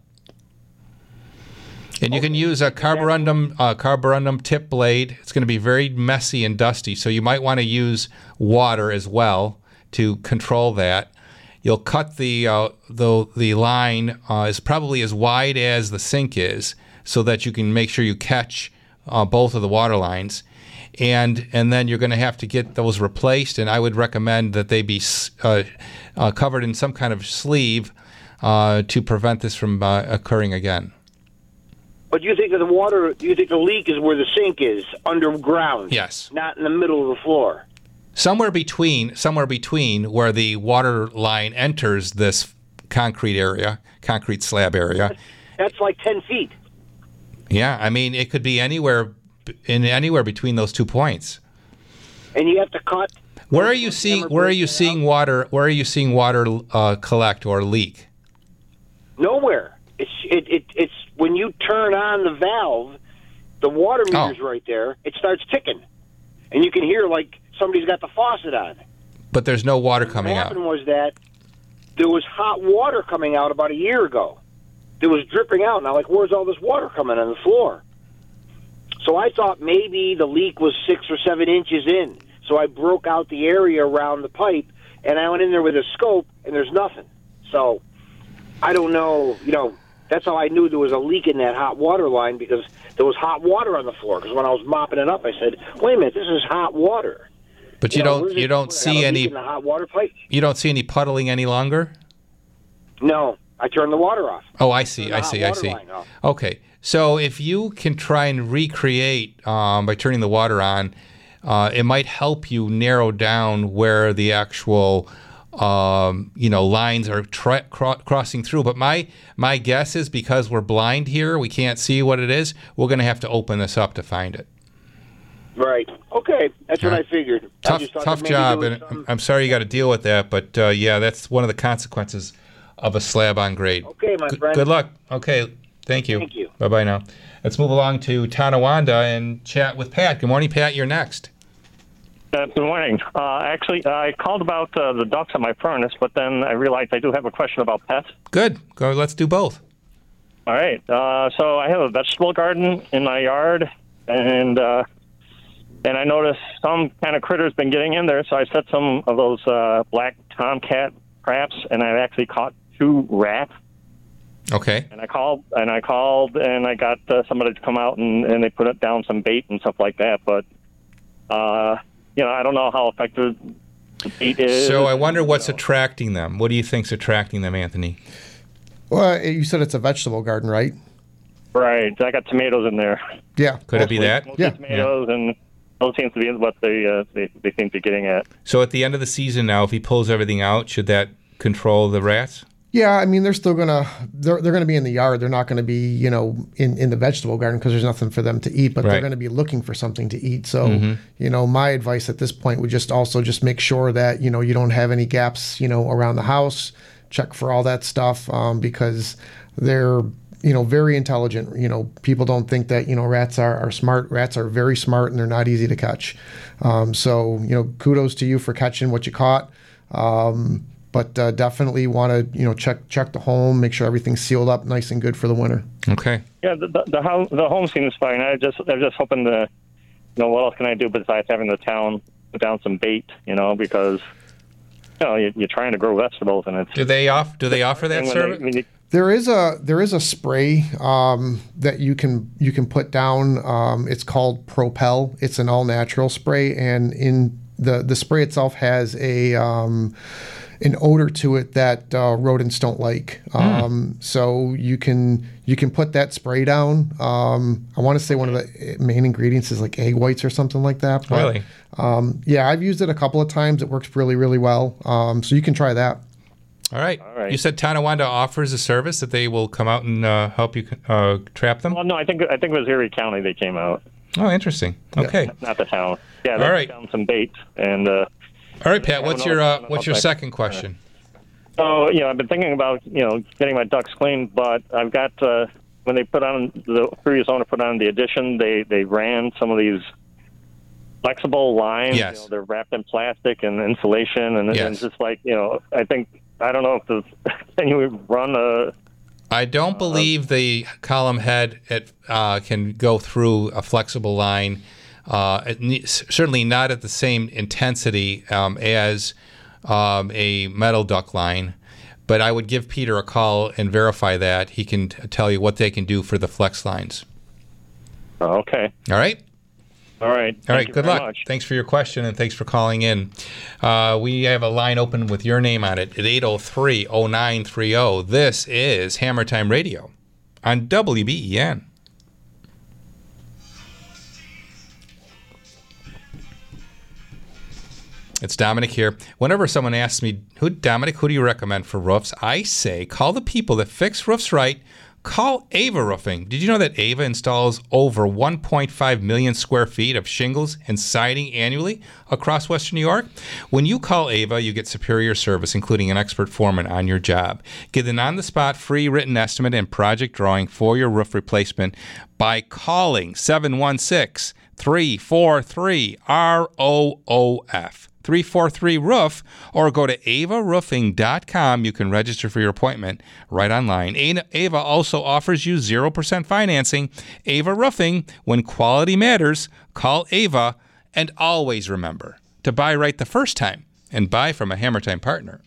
And you can use a carborundum tip blade. It's going to be very messy and dusty, so you might want to use water as well to control that. You'll cut the line is probably as wide as the sink is, so that you can make sure you catch both of the water lines, and then you're going to have to get those replaced. And I would recommend that they be covered in some kind of sleeve to prevent this from occurring again. But you think the leak is where the sink is, underground? Yes. Not in the middle of the floor. Somewhere between where the water line enters this concrete slab area. That's like 10 feet. Yeah, I mean, it could be anywhere between those 2 points. And you have to cut. Where are you seeing water collect or leak? Nowhere. It's when you turn on the valve, the water meter's right there. It starts ticking, and you can hear like somebody's got the faucet on. But there's no water coming out. What happened was that there was hot water coming out about a year ago. It was dripping out. Now, like, where's all this water coming on the floor? So I thought maybe the leak was 6 or 7 inches in. So I broke out the area around the pipe, and I went in there with a scope, and there's nothing. So I don't know, that's how I knew there was a leak in that hot water line, because there was hot water on the floor. Because when I was mopping it up, I said, wait a minute, this is hot water. But you don't see any in the hot water pipe? You don't see any puddling any longer? No, I turned the water off. Oh, I see. Okay, so if you can try and recreate by turning the water on it might help you narrow down where the actual lines are crossing through. But my guess is because we're blind here, we can't see what it is. We're going to have to open this up to find it. Right. Okay. That's what I figured. Tough job, and I'm sorry you got to deal with that. But that's one of the consequences of a slab on grade. Okay, my friend. Good luck. Okay. Thank you. Thank you. Bye-bye now. Let's move along to Tonawanda and chat with Pat. Good morning, Pat. You're next. Good morning. Actually, I called about the ducks on my furnace, but then I realized I do have a question about pests. Good. Go. Let's do both. All right. So I have a vegetable garden in my yard, and I noticed some kind of critter's been getting in there. So I set some of those black tomcat traps, and I actually caught 2 rats. Okay. And I called, and I got somebody to come out, and they put down some bait and stuff like that. But I don't know how effective the bait is. So I wonder what's attracting them. What do you think's attracting them, Anthony? Well, you said it's a vegetable garden, right? Right. I got tomatoes in there. Yeah. Could it be that? Mostly tomatoes, and those seems to be what they seem to be getting at. So at the end of the season now, if he pulls everything out, should that control the rats? Yeah, I mean they're still they're gonna be in the yard. They're not gonna be in the vegetable garden because there's nothing for them to eat. But they're gonna be looking for something to eat. So my advice at this point would just make sure that you don't have any gaps around the house. Check for all that stuff because they're very intelligent. People don't think that rats are smart. Rats are very smart and they're not easy to catch. So kudos to you for catching what you caught. But definitely want to check the home, make sure everything's sealed up nice and good for the winter. Okay. Yeah, the home seems fine. I was just hoping to what else can I do besides having the town put down some bait, because you're trying to grow vegetables and it's. Do they offer that service? There is a spray that you can put down. It's called Propel. It's an all natural spray, and in the spray itself has an odor to it that rodents don't like. So you can put that spray down. I want to say one of the main ingredients is like egg whites or something like that. But, really? Yeah, I've used it a couple of times. It works really, really well. So you can try that. All right. You said Tonawanda offers a service that they will come out and help you trap them? Well, no, I think it was Erie County they came out. Oh, interesting. Okay. Yeah, not the town. Yeah, all they right. put down some bait and. All right, Pat. What's your second question? So I've been thinking about getting my ducks cleaned, but I've got when they put on the previous owner put on the addition, they ran some of these flexible lines. Yes. They're wrapped in plastic and insulation, and it's just like I don't know if can you run a. I don't believe the column head can go through a flexible line. Certainly not at the same intensity as a metal duct line, but I would give Peter a call and verify that. He can tell you what they can do for the flex lines. Okay. All right? All right. All right, good luck. Much. Thanks for your question, and thanks for calling in. We have a line open with your name on it at 803-0930. This is Hammer Time Radio on WBEN. It's Dominic here. Whenever someone asks me, Dominic, who do you recommend for roofs? I say, call the people that fix roofs right. Call Ava Roofing. Did you know that Ava installs over 1.5 million square feet of shingles and siding annually across Western New York? When you call Ava, you get superior service, including an expert foreman on your job. Get an on-the-spot free written estimate and project drawing for your roof replacement by calling 716-343-ROOF. 343-ROOF, or go to avaroofing.com. You can register for your appointment right online. Ava also offers you 0% financing. Ava Roofing, when quality matters, call Ava, and always remember to buy right the first time and buy from a Hammer Time partner.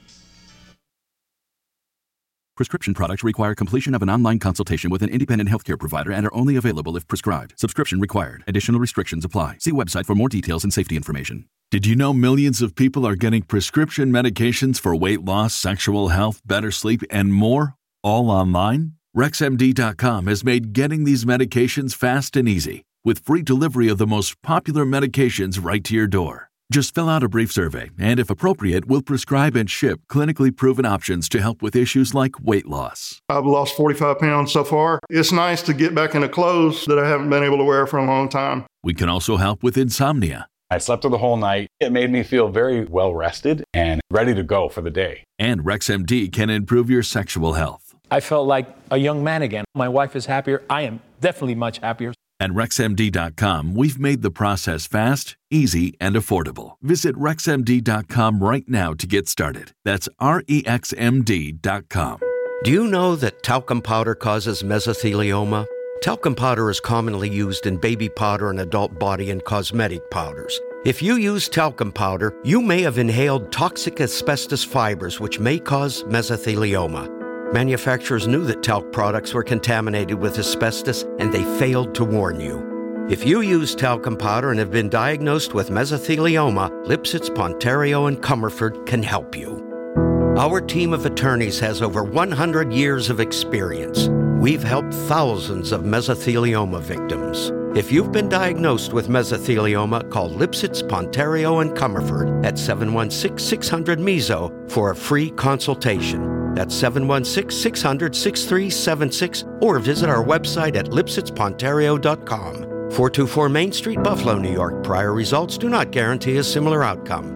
Prescription products require completion of an online consultation with an independent healthcare provider and are only available if prescribed. Subscription required. Additional restrictions apply. See website for more details and safety information. Did you know millions of people are getting prescription medications for weight loss, sexual health, better sleep, and more, all online? RexMD.com has made getting these medications fast and easy. with free delivery of the most popular medications right to your door. Just fill out a brief survey, and if appropriate, we'll prescribe and ship clinically proven options to help with issues like weight loss. I've lost 45 pounds so far. It's nice to get back into clothes that I haven't been able to wear for a long time. We can also help with insomnia. I slept through the whole night. It made me feel very well rested and ready to go for the day. And RexMD can improve your sexual health. I felt like a young man again. My wife is happier. I am definitely much happier. At RexMD.com, we've made the process fast, easy, and affordable. Visit RexMD.com right now to get started. That's REXMD.com. Do you know that talcum powder causes mesothelioma? Talcum powder is commonly used in baby powder and adult body and cosmetic powders. If you use talcum powder, you may have inhaled toxic asbestos fibers, which may cause mesothelioma. Manufacturers knew that talc products were contaminated with asbestos, and they failed to warn you. If you use talcum powder and have been diagnosed with mesothelioma, Lipsitz, Pontario, and Comerford can help you. Our team of attorneys has over 100 years of experience. We've helped thousands of mesothelioma victims. If you've been diagnosed with mesothelioma, call Lipsitz, Pontario, and Comerford at 716-600-MESO for a free consultation. That's 716-600-6376, or visit our website at lipsitzpontario.com. 424 Main Street, Buffalo, New York. Prior results do not guarantee a similar outcome.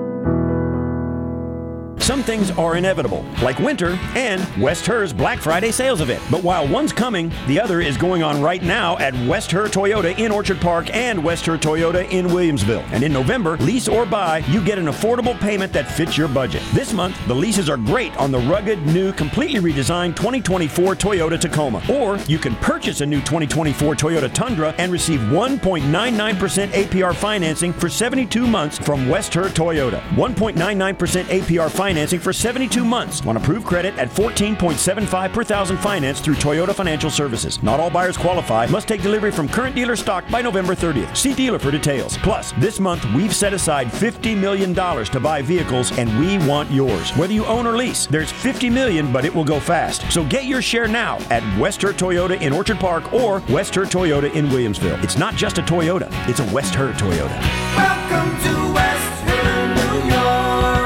Some things are inevitable, like winter and West Her's Black Friday sales event. But while one's coming, the other is going on right now at West Her Toyota in Orchard Park and West Her Toyota in Williamsville. And in November, lease or buy, you get an affordable payment that fits your budget. This month, the leases are great on the rugged, new, completely redesigned 2024 Toyota Tacoma. Or you can purchase a new 2024 Toyota Tundra and receive 1.99% APR financing for 72 months from West Her Toyota. 1.99% APR financing for 72 months on approved credit at 14.75 per thousand finance through Toyota Financial Services. Not all buyers qualify. Must take delivery from current dealer stock by November 30th. See dealer for details. Plus, this month we've set aside $50 million to buy vehicles, and we want yours. Whether you own or lease, there's $50 million, but it will go fast. So get your share now at West Her Toyota in Orchard Park or West Her Toyota in Williamsville. It's not just a Toyota, it's a West Her Toyota. Welcome to West Her, New York.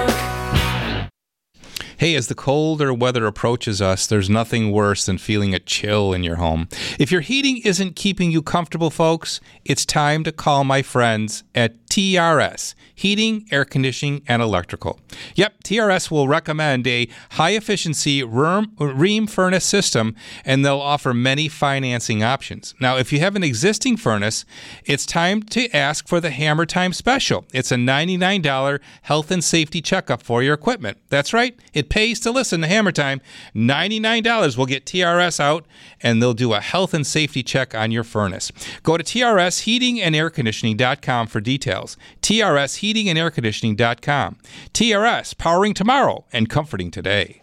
Hey, as the colder weather approaches us, there's nothing worse than feeling a chill in your home. If your heating isn't keeping you comfortable, folks, it's time to call my friends at TRS, Heating, Air Conditioning, and Electrical. Yep, TRS will recommend a high-efficiency ream furnace system, and they'll offer many financing options. Now, if you have an existing furnace, it's time to ask for the Hammer Time Special. It's a $99 health and safety checkup for your equipment. That's right, it pays to listen to Hammer Time. $99 will get TRS out, and they'll do a health and safety check on your furnace. Go to TRSHeatingandAirConditioning.com for details. TRSHeatingandAirConditioning.com. TRS, powering tomorrow and comforting today.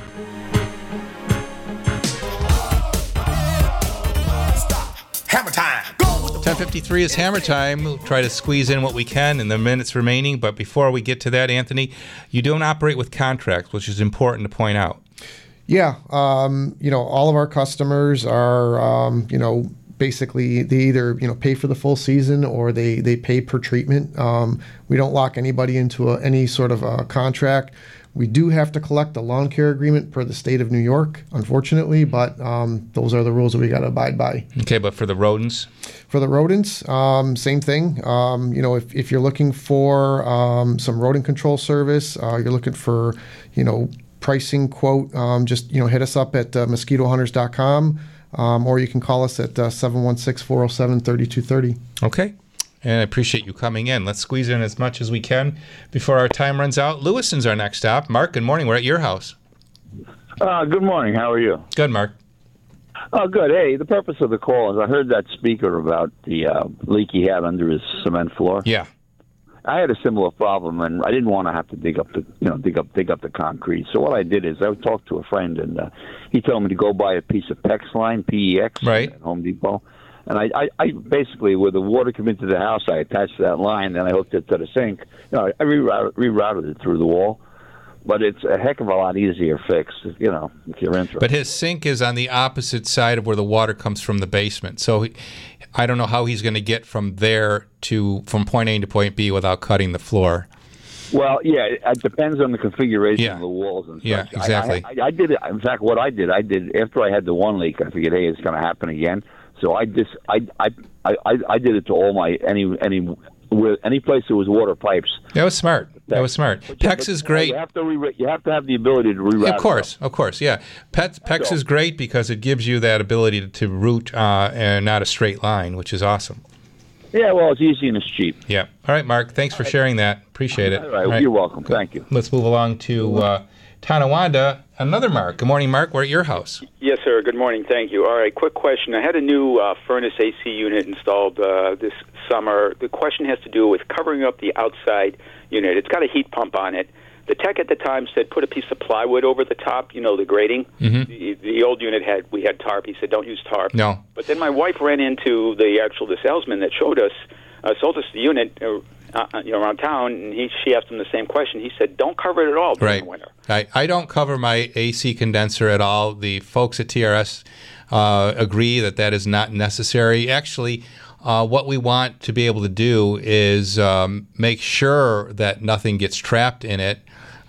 Hammer time. Go with the 10:53 is Hammer Time. We'll try to squeeze in what we can in the minutes remaining. But before we get to that, Anthony, you don't operate with contracts, which is important to point out. Yeah. All of our customers are, basically they either pay for the full season or they pay per treatment. We don't lock anybody into any sort of a contract. We do have to collect a lawn care agreement per the state of New York, unfortunately, but those are the rules that we got to abide by. Okay, but for the rodents? For the rodents, same thing. If you're looking for some rodent control service, you're looking for, pricing quote, just hit us up at mosquitohunters.com. Or you can call us at 716-407-3230. Okay. And I appreciate you coming in. Let's squeeze in as much as we can before our time runs out. Lewiston's our next stop. Mark, good morning. We're at your house. Good morning. How are you? Good, Mark. Oh, good. Hey, the purpose of the call is I heard that speaker about the leak he had under his cement floor. Yeah. I had a similar problem, and I didn't want to have to dig up the concrete. So what I did is I talked to a friend, and he told me to go buy a piece of PEX line, PEX, right, at Home Depot. And I basically, where the water came into the house, I attached that line, then I hooked it to the sink. I rerouted it through the wall. but it's a heck of a lot easier fix, if you're interested. But his sink is on the opposite side of where the water comes from the basement. So I don't know how he's going to get from there from point A to point B without cutting the floor. Well, yeah, it depends on the configuration of the walls and such. Yeah, exactly. I did it. In fact, what I did after I had the one leak, I figured, hey, it's going to happen again. So I did it to all my any place there was water pipes. That was smart. PEX is great. You have to have the ability to reroute. Of course, yeah. PEX is great because it gives you that ability to route and not a straight line, which is awesome. Yeah, well, it's easy and it's cheap. Yeah. All right, Mark. Thanks for sharing that. Appreciate it. All right. You're welcome. Thank you. Let's move along to Tonawanda. Another Mark. Good morning, Mark. We're at your house. Yes, sir. Good morning. Thank you. All right, quick question. I had a new furnace AC unit installed this summer. The question has to do with covering up the outside unit. It's got a heat pump on it. The tech at the time said put a piece of plywood over the top, the grating. Mm-hmm. The old unit had tarp. He said don't use tarp. No. But then my wife ran into the salesman that sold us the unit around town, and she asked him the same question. He said don't cover it at all during the winter. I don't cover my AC condenser at all. The folks at TRS agree that is not necessary. Actually, what we want to be able to do is make sure that nothing gets trapped in it,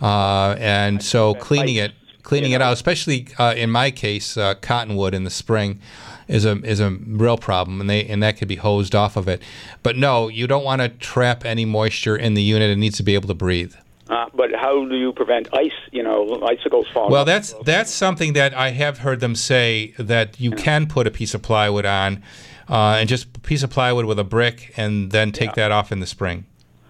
and so cleaning it out, especially in my case, cottonwood in the spring is a real problem, and that could be hosed off of it. But no, you don't want to trap any moisture in the unit. It needs to be able to breathe. But how do you prevent ice? Icicles falling. Well, that's something that I have heard them say that you can put a piece of plywood on, and just a piece of plywood with a brick, and then take that off in the spring.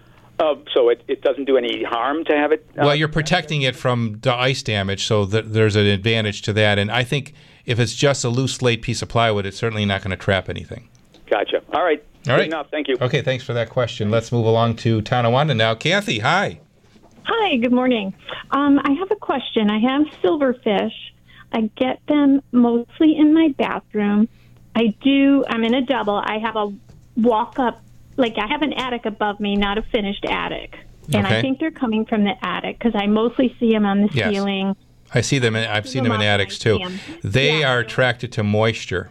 So it doesn't do any harm to have it? Well, you're protecting it from the ice damage, so there's an advantage to that. And I think if it's just a loose laid piece of plywood, it's certainly not going to trap anything. Gotcha. All right. Good enough. Thank you. Okay, thanks for that question. Let's move along to Tonawanda now. Kathy, hi. Hi, good morning. I have a question. I have silverfish. I get them mostly in my bathroom. I'm in a double. I have a walk-up, I have an attic above me, not a finished attic. And I think they're coming from the attic because I mostly see them on the ceiling. I see them. I've seen them in attics too. They are attracted to moisture,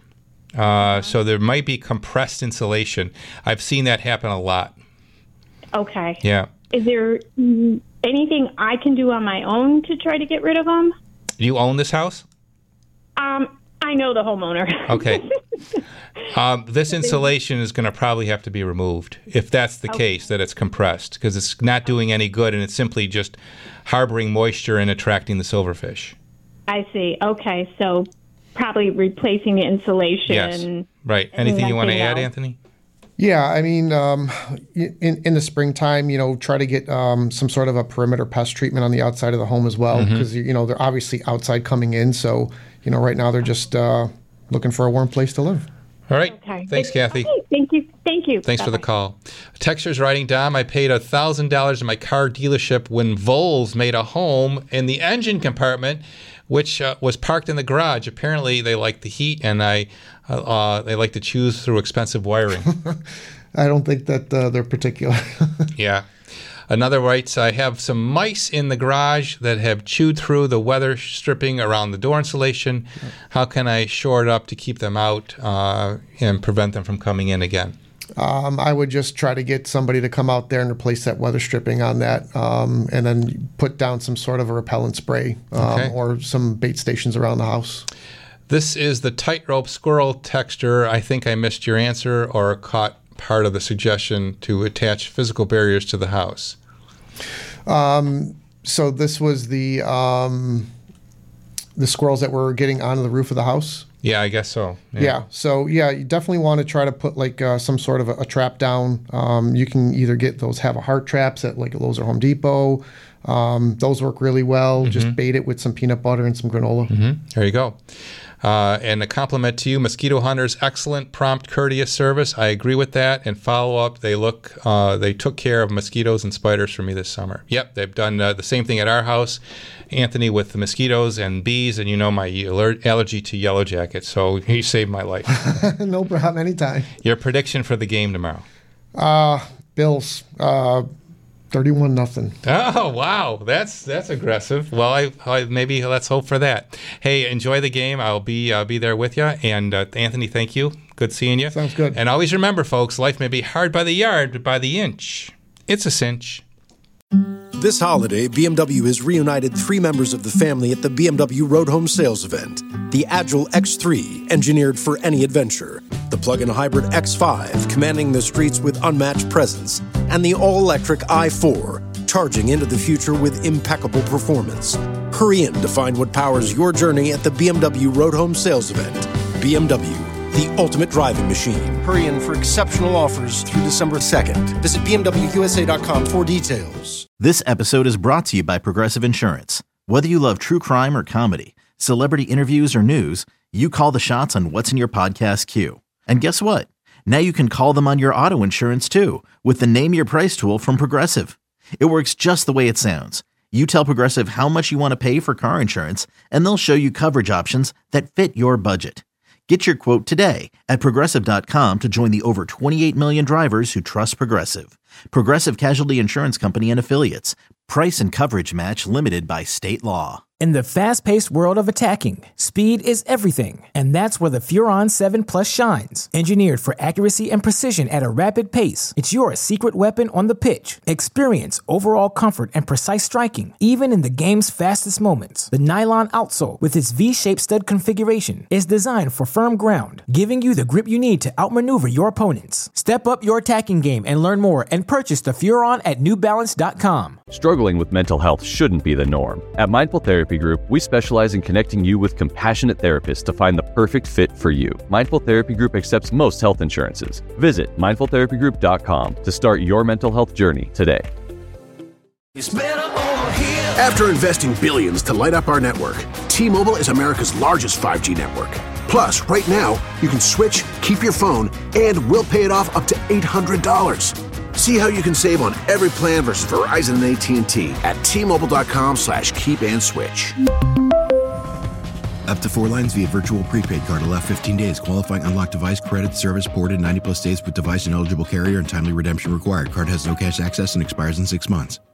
so there might be compressed insulation. I've seen that happen a lot. Okay. Yeah. Is there anything I can do on my own to try to get rid of them? Do you own this house? I know the homeowner. Okay. This insulation is going to probably have to be removed if that's the case, that it's compressed, because it's not doing any good and it's simply just harboring moisture and attracting the silverfish. I see. Okay, so probably replacing the insulation. Yes. Right. Anything you want to add, Anthony? Yeah, I mean, in the springtime, try to get some sort of a perimeter pest treatment on the outside of the home as well, because they're obviously outside coming in. So, right now they're just looking for a warm place to live. All right. Okay. Thanks, Kathy. Okay, thank you. Thanks for the call. Texter's writing down, I paid $1,000 in my car dealership when Vols made a home in the engine compartment, which was parked in the garage. Apparently, they like the heat, and they like to choose through expensive wiring. I don't think that they're particular. Yeah. Another writes, I have some mice in the garage that have chewed through the weather stripping around the door insulation. How can I shore it up to keep them out and prevent them from coming in again? I would just try to get somebody to come out there and replace that weather stripping on that, and then put down some sort of a repellent spray or some bait stations around the house. This is the tightrope squirrel texter. I think I missed your answer or caught part of the suggestion to attach physical barriers to the house. So this was the squirrels that were getting onto the roof of the house? Yeah, I guess so. Yeah. So, you definitely want to try to put some sort of a trap down. You can either get those have a heart traps at Lowe's or Home Depot. Those work really well. Just bait it with some peanut butter and some granola. There you go. And a compliment to you, Mosquito Hunters, excellent, prompt, courteous service. I agree with that. And follow up, they took care of mosquitoes and spiders for me this summer. Yep, they've done the same thing at our house. Anthony with the mosquitoes and bees, and my allergy to yellow jackets. So he saved my life. No problem, anytime. Your prediction for the game tomorrow? Bills. 31-0. Oh, wow. That's aggressive. Well, I maybe let's hope for that. Hey, enjoy the game. I'll be there with you. And Anthony, thank you. Good seeing you. Sounds good. And always remember, folks, life may be hard by the yard, but by the inch, it's a cinch. This holiday, BMW has reunited 3 members of the family at the BMW Road Home Sales Event. The Agile X3, engineered for any adventure. The plug-in hybrid X5, commanding the streets with unmatched presence. And the all-electric i4, charging into the future with impeccable performance. Hurry in to find what powers your journey at the BMW Road Home Sales Event. BMW, the ultimate driving machine. Hurry in for exceptional offers through December 2nd. Visit BMWUSA.com for details. This episode is brought to you by Progressive Insurance. Whether you love true crime or comedy, celebrity interviews or news, you call the shots on what's in your podcast queue. And guess what? Now you can call them on your auto insurance too with the Name Your Price tool from Progressive. It works just the way it sounds. You tell Progressive how much you want to pay for car insurance, and they'll show you coverage options that fit your budget. Get your quote today at Progressive.com to join the over 28 million drivers who trust Progressive. Progressive Casualty Insurance Company and Affiliates. Price and coverage match limited by state law. In the fast-paced world of attacking, speed is everything, and that's where the Furon 7 Plus shines. Engineered for accuracy and precision at a rapid pace, it's your secret weapon on the pitch. Experience overall comfort and precise striking, even in the game's fastest moments. The nylon outsole, with its V-shaped stud configuration, is designed for firm ground, giving you the grip you need to outmaneuver your opponents. Step up your attacking game and learn more, and purchase the Furon at NewBalance.com. Struggling with mental health shouldn't be the norm. At Mindful Therapy Group, we specialize in connecting you with compassionate therapists to find the perfect fit for you. Mindful Therapy Group accepts most health insurances. Visit mindfultherapygroup.com to start your mental health journey today. After investing billions to light up our network, T-Mobile is America's largest 5G network. Plus, right now, you can switch, keep your phone, and we'll pay it off up to $800. See how you can save on every plan versus Verizon and AT&T at T-Mobile.com/keep-and-switch. Up to 4 lines via virtual prepaid card. Allow 15 days. Qualifying unlocked device credit service ported 90+ days with device and eligible carrier and timely redemption required. Card has no cash access and expires in 6 months.